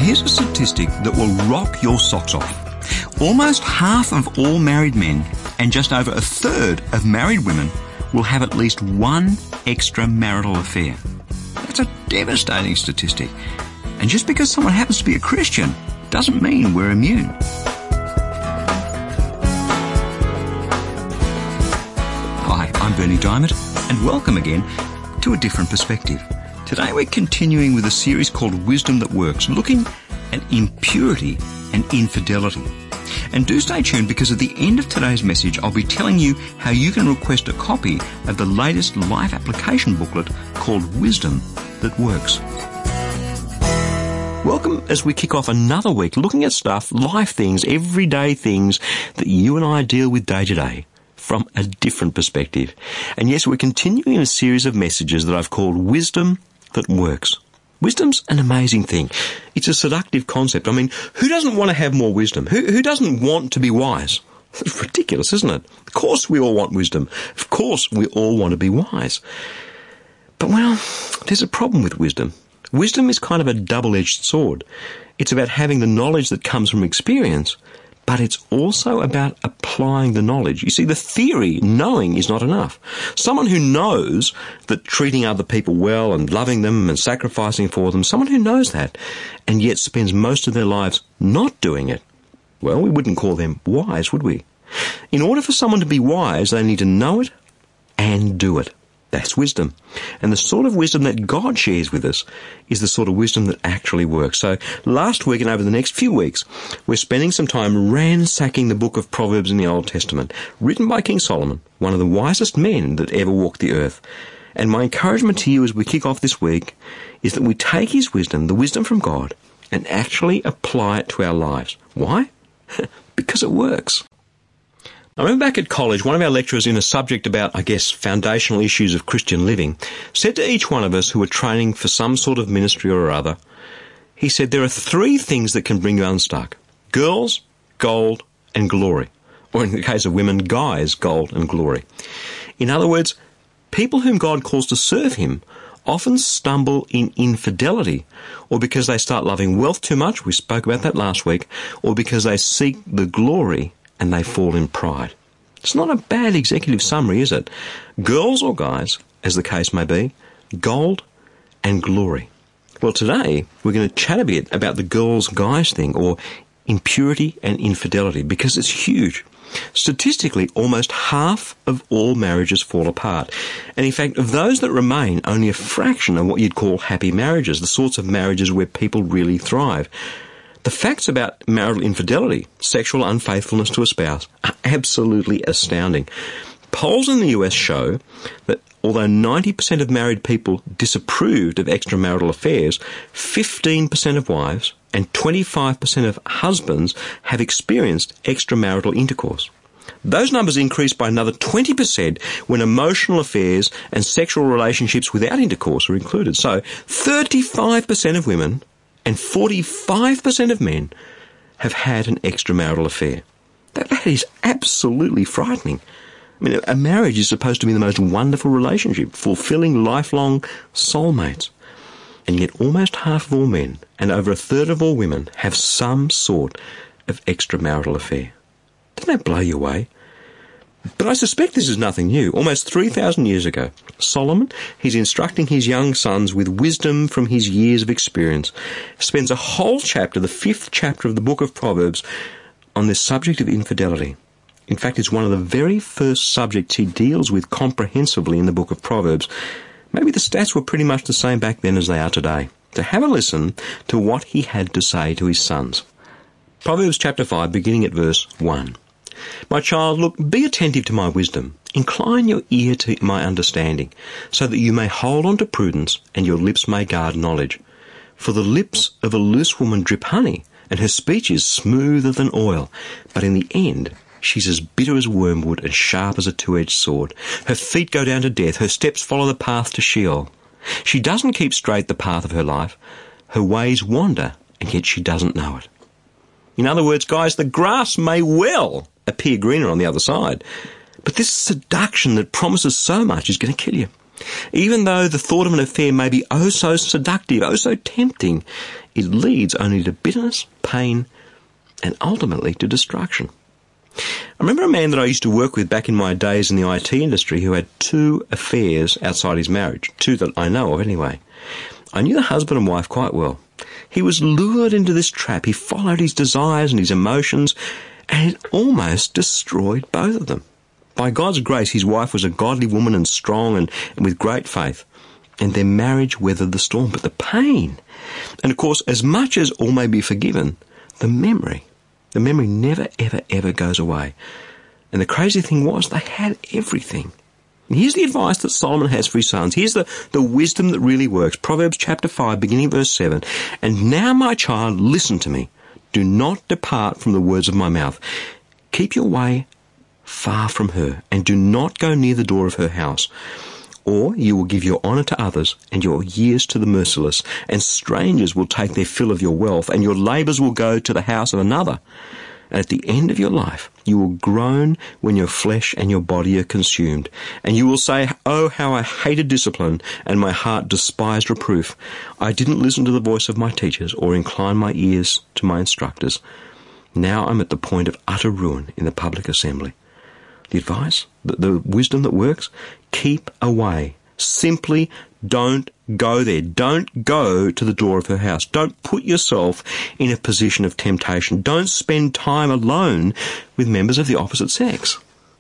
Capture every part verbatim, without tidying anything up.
Here's a statistic that will rock your socks off. Almost half of all married men and just over a third of married women will have at least one extramarital affair. That's a devastating statistic. And just because someone happens to be a Christian doesn't mean we're immune. Hi, I'm Berni Dymet, and welcome again to A Different Perspective. Today we're continuing with a series called Wisdom That Works, looking at impurity and infidelity. And do stay tuned, because at the end of today's message I'll be telling you how you can request a copy of the latest life application booklet called Wisdom That Works. Welcome as we kick off another week looking at stuff, life things, everyday things that you and I deal with day to day from a different perspective. And yes, we're continuing a series of messages that I've called Wisdom That Works. Wisdom's an amazing thing. It's a seductive concept. I mean, who doesn't want to have more wisdom? Who, who doesn't want to be wise? It's ridiculous, isn't it? Of course we all want wisdom. Of course we all want to be wise. But, well, there's a problem with wisdom. Wisdom is kind of a double-edged sword. It's about having the knowledge that comes from experience, but it's also about applying the knowledge. You see, the theory, knowing, is not enough. Someone who knows that treating other people well and loving them and sacrificing for them, someone who knows that and yet spends most of their lives not doing it, well, we wouldn't call them wise, would we? In order for someone to be wise, they need to know it and do it. That's wisdom. And the sort of wisdom that God shares with us is the sort of wisdom that actually works. So last week and over the next few weeks, we're spending some time ransacking the book of Proverbs in the Old Testament, written by King Solomon, one of the wisest men that ever walked the earth. And my encouragement to you as we kick off this week is that we take his wisdom, the wisdom from God, and actually apply it to our lives. Why? Because it works. I remember back at college, one of our lecturers in a subject about, I guess, foundational issues of Christian living, said to each one of us who were training for some sort of ministry or other, he said, there are three things that can bring you unstuck. Girls, gold, and glory. Or in the case of women, guys, gold, and glory. In other words, people whom God calls to serve him often stumble in infidelity, or because they start loving wealth too much, we spoke about that last week, or because they seek the glory and they fall in pride. It's not a bad executive summary, is it? Girls or guys, as the case may be, gold and glory. Well, today we're going to chat a bit about the girls-guys thing, or impurity and infidelity, because it's huge. Statistically, almost half of all marriages fall apart. And in fact, of those that remain, only a fraction are what you'd call happy marriages, the sorts of marriages where people really thrive. The facts about marital infidelity, sexual unfaithfulness to a spouse, are absolutely astounding. Polls in the U S show that although ninety percent of married people disapproved of extramarital affairs, fifteen percent of wives and twenty-five percent of husbands have experienced extramarital intercourse. Those numbers increased by another twenty percent when emotional affairs and sexual relationships without intercourse are included. So thirty-five percent of women and forty-five percent of men have had an extramarital affair. That, that is absolutely frightening. I mean, a marriage is supposed to be the most wonderful relationship, fulfilling lifelong soulmates. And yet almost half of all men and over a third of all women have some sort of extramarital affair. Doesn't that blow you away? But I suspect this is nothing new. Almost three thousand years ago, Solomon, he's instructing his young sons with wisdom from his years of experience, spends a whole chapter, the fifth chapter of the book of Proverbs, on this subject of infidelity. In fact, it's one of the very first subjects he deals with comprehensively in the book of Proverbs. Maybe the stats were pretty much the same back then as they are today. To have a listen to what he had to say to his sons. Proverbs chapter five, beginning at verse one. My child, look, be attentive to my wisdom. Incline your ear to my understanding, so that you may hold on to prudence, and your lips may guard knowledge. For the lips of a loose woman drip honey, and her speech is smoother than oil. But in the end, she's as bitter as wormwood and sharp as a two-edged sword. Her feet go down to death, her steps follow the path to Sheol. She doesn't keep straight the path of her life. Her ways wander, and yet she doesn't know it. In other words, guys, the grass may well appear greener on the other side, but this seduction that promises so much is going to kill you. Even though the thought of an affair may be oh so seductive, oh so tempting, it leads only to bitterness, pain, and ultimately to destruction. I remember a man that I used to work with back in my days in the I T industry who had two affairs outside his marriage, two that I know of anyway. I knew the husband and wife quite well. He was lured into this trap. He followed his desires and his emotions, and it almost destroyed both of them. By God's grace, his wife was a godly woman and strong and, and with great faith, and their marriage weathered the storm. But the pain, and of course, as much as all may be forgiven, the memory, the memory never, ever, ever goes away. And the crazy thing was, they had everything. And here's the advice that Solomon has for his sons. Here's the, the wisdom that really works. Proverbs chapter five, beginning verse seven. And now, my child, listen to me. Do not depart from the words of my mouth. Keep your way far from her, and do not go near the door of her house. Or you will give your honour to others, and your years to the merciless, and strangers will take their fill of your wealth, and your labours will go to the house of another. And at the end of your life, you will groan when your flesh and your body are consumed. And you will say, oh, how I hated discipline, and my heart despised reproof. I didn't listen to the voice of my teachers, or incline my ears to my instructors. Now I'm at the point of utter ruin in the public assembly. The advice, the, the wisdom that works, keep away. Simply don't go there. Don't go to the door of her house. Don't put yourself in a position of temptation. Don't spend time alone with members of the opposite sex.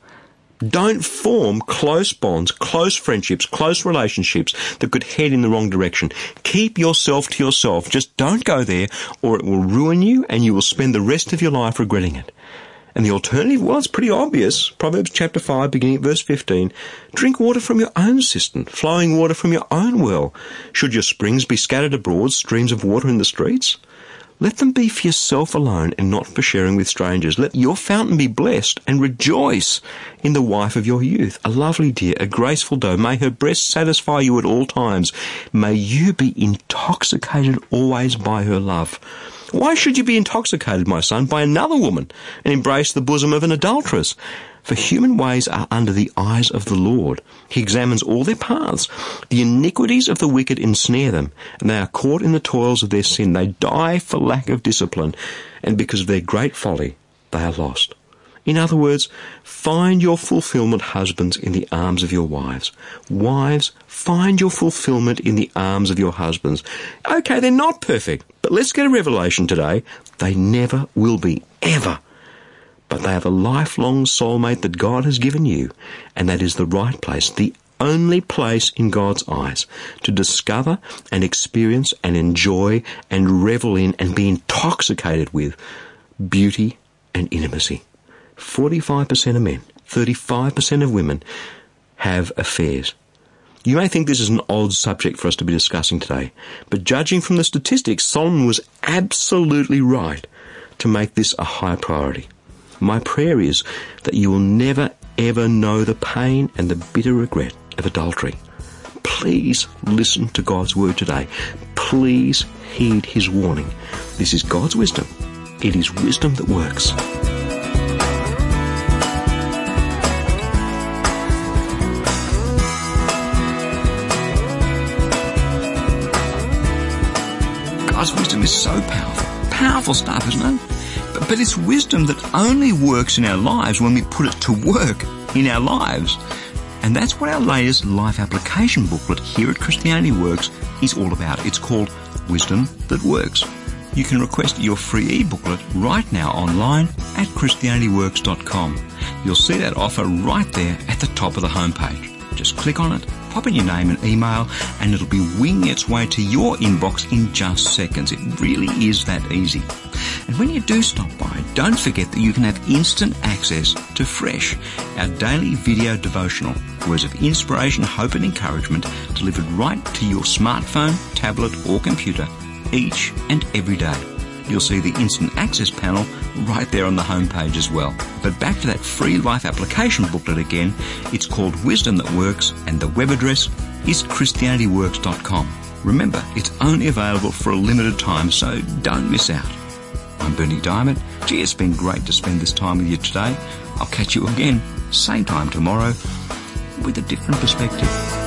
Don't form close bonds, close friendships, close relationships that could head in the wrong direction. Keep yourself to yourself. Just don't go there, or it will ruin you and you will spend the rest of your life regretting it. And the alternative, well, it's pretty obvious. Proverbs chapter five, beginning at verse fifteen. Drink water from your own cistern, flowing water from your own well. Should your springs be scattered abroad, streams of water in the streets? Let them be for yourself alone and not for sharing with strangers. Let your fountain be blessed, and rejoice in the wife of your youth, a lovely deer, a graceful doe. May her breast satisfy you at all times. May you be intoxicated always by her love. Why should you be intoxicated, my son, by another woman, and embrace the bosom of an adulteress? For human ways are under the eyes of the Lord. He examines all their paths. The iniquities of the wicked ensnare them, and they are caught in the toils of their sin. They die for lack of discipline, and because of their great folly, they are lost. In other words, find your fulfillment, husbands, in the arms of your wives. Wives, find your fulfillment in the arms of your husbands. Okay, they're not perfect, but let's get a revelation today. They never will be, ever. But they have a lifelong soulmate that God has given you, and that is the right place, the only place in God's eyes to discover and experience and enjoy and revel in and be intoxicated with beauty and intimacy. forty-five percent of men, thirty-five percent of women have affairs. You may think this is an odd subject for us to be discussing today, but judging from the statistics, Solomon was absolutely right to make this a high priority. My prayer is that you will never, ever know the pain and the bitter regret of adultery. Please listen to God's word today. Please heed his warning. This is God's wisdom. It is wisdom that works. God's wisdom is so powerful. Powerful stuff, isn't it? But, but it's wisdom that only works in our lives when we put it to work in our lives. And that's what our latest life application booklet here at Christianity Works is all about. It's called Wisdom That Works. You can request your free e-booklet right now online at christianity works dot com. You'll see that offer right there at the top of the homepage. Just click on it, pop in your name and email, and it'll be winging its way to your inbox in just seconds. It really is that easy. And when you do stop by, don't forget that you can have instant access to Fresh, our daily video devotional, words of inspiration, hope and encouragement delivered right to your smartphone, tablet or computer each and every day. You'll see the instant access panel right there on the homepage as well. But back to that free life application booklet again. It's called Wisdom That Works, and the web address is christianity works dot com. Remember, it's only available for a limited time, so don't miss out. I'm Bernie Diamond. Gee, it's been great to spend this time with you today. I'll catch you again, same time tomorrow, with a different perspective.